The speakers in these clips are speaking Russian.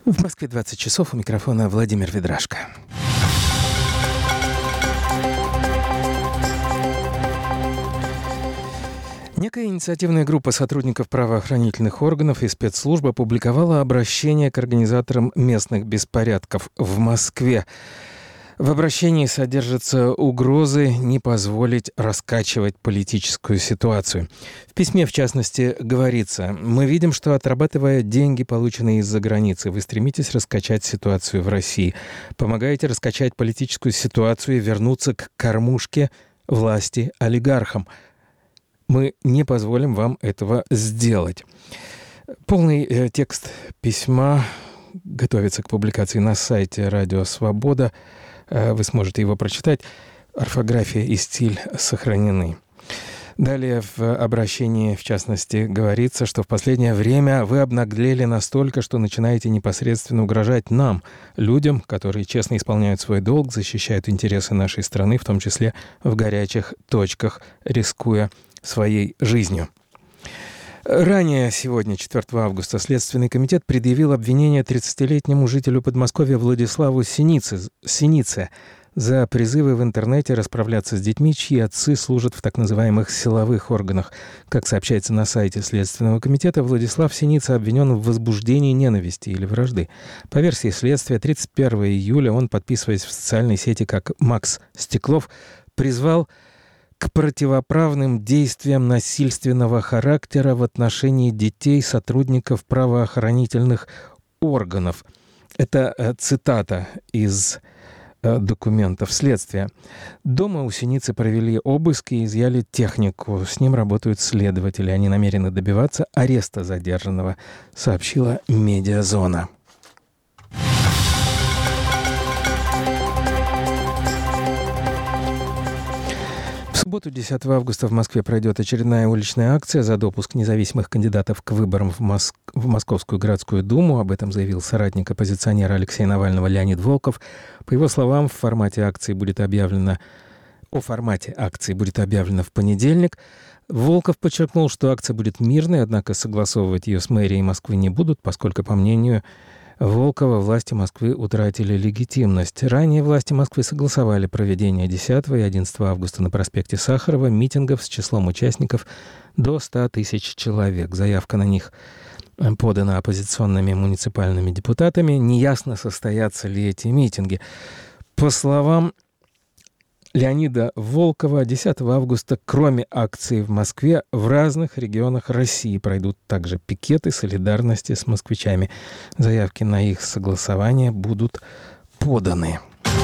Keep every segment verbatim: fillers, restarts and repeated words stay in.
В Москве двадцать часов, у микрофона Владимир Ведрашко. Некая инициативная группа сотрудников правоохранительных органов и спецслужб опубликовала обращение к организаторам местных беспорядков в Москве. В обращении содержатся угрозы не позволить раскачивать политическую ситуацию. В письме, в частности, говорится: «Мы видим, что, отрабатывая деньги, полученные из-за границы, вы стремитесь раскачать ситуацию в России. Помогаете раскачать политическую ситуацию и вернуться к кормушке власти олигархам. Мы не позволим вам этого сделать». Полный э, текст письма готовится к публикации на сайте «Радио Свобода». Вы сможете его прочитать. Орфография и стиль сохранены. Далее в обращении, в частности, говорится, что в последнее время вы обнаглели настолько, что начинаете непосредственно угрожать нам, людям, которые честно исполняют свой долг, защищают интересы нашей страны, в том числе в горячих точках, рискуя своей жизнью. Ранее, сегодня, четвёртого августа, Следственный комитет предъявил обвинение тридцатилетнему жителю Подмосковья Владиславу Синице, Синице за призывы в интернете расправляться с детьми, чьи отцы служат в так называемых силовых органах. Как сообщается на сайте Следственного комитета, Владислав Синица обвинен в возбуждении ненависти или вражды. По версии следствия, тридцать первого июля он, подписываясь в социальной сети как Макс Стеклов, призвал к противоправным действиям насильственного характера в отношении детей сотрудников правоохранительных органов. Это цитата из документов следствия. Дома у Синицы провели обыск и изъяли технику. С ним работают следователи. Они намерены добиваться ареста задержанного, сообщила «Медиазона». В субботу, десятого августа, в Москве пройдет очередная уличная акция за допуск независимых кандидатов к выборам в, Моск... в Московскую городскую думу. Об этом заявил соратник оппозиционера Алексея Навального Леонид Волков. По его словам, в формате акции будет объявлено... о формате акции будет объявлено в понедельник. Волков подчеркнул, что акция будет мирной, однако согласовывать ее с мэрией Москвы не будут, поскольку, по мнению Волкова, власти Москвы утратили легитимность. Ранее власти Москвы согласовали проведение десятого и одиннадцатого августа на проспекте Сахарова митингов с числом участников до ста тысяч человек. Заявка на них подана оппозиционными муниципальными депутатами. Неясно, состоятся ли эти митинги. По словам Леонида Волкова, десятого августа, кроме акции в Москве, в разных регионах России пройдут также пикеты солидарности с москвичами. Заявки на их согласование будут поданы.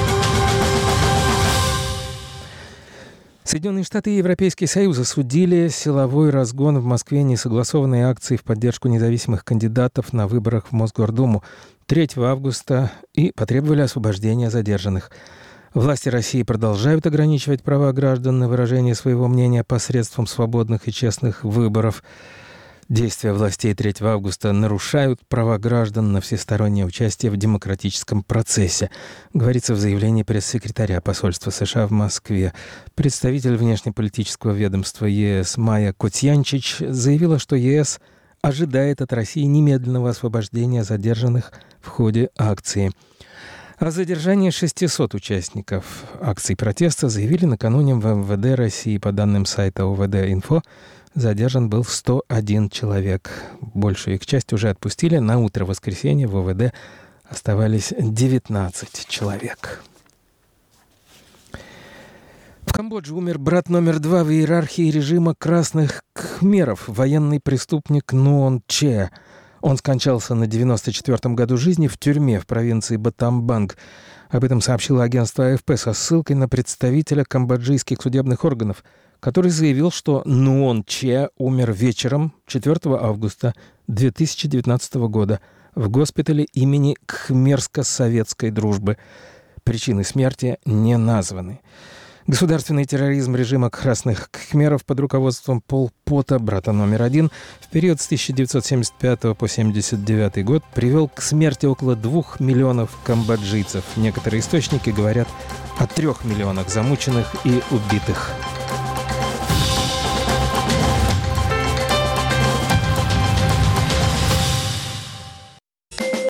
Соединенные Штаты и Европейский Союз осудили силовой разгон в Москве несогласованной акции в поддержку независимых кандидатов на выборах в Мосгордуму третьего августа и потребовали освобождения задержанных. Власти России продолжают ограничивать права граждан на выражение своего мнения посредством свободных и честных выборов. Действия властей третьего августа нарушают права граждан на всестороннее участие в демократическом процессе, говорится в заявлении пресс-секретаря посольства США в Москве. Представитель внешнеполитического ведомства ЕС Майя Котьянчич заявила, что ЕС ожидает от России немедленного освобождения задержанных в ходе акции. О задержании шестисот участников акций протеста заявили накануне в эм вэ дэ России. По данным сайта о вэ дэ-инфо, задержан был сто один человек. Большую их часть уже отпустили. На утро воскресенья в о вэ дэ оставались девятнадцать человек. В Камбодже умер брат номер два в иерархии режима красных кхмеров, военный преступник Нуон Че. Он скончался на девяносто четвёртом году жизни в тюрьме в провинции Батамбанг. Об этом сообщило агентство а эф пэ со ссылкой на представителя камбоджийских судебных органов, который заявил, что Нуон Че умер вечером четвёртого августа две тысячи девятнадцатого года в госпитале имени Кхмерско-советской дружбы. Причины смерти не названы. Государственный терроризм режима красных кхмеров под руководством Пол Пота, брата номер один, в период с тысяча девятьсот семьдесят пятого по семьдесят девятый год привел к смерти около двух миллионов камбоджийцев. Некоторые источники говорят о трех миллионах замученных и убитых.